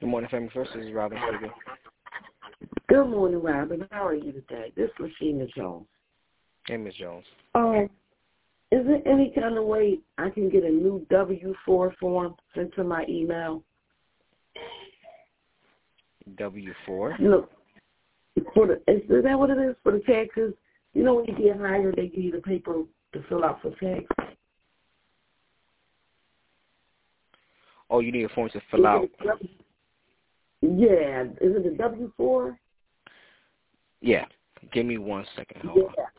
Good morning, Family First. This is Robin speaking. Good morning, Robin. How are you today? This is Rashina Jones. Hey, Ms. Jones. Is there any kind of way I can get a new W-4 form sent to my email? W-4? Look, is that what it is for the taxes? You know when you get hired, they give you the paper to fill out for tax? Oh, you need a form to fill out? Yeah. Is it a W-4? Yeah. Give me 1 second. Hold on.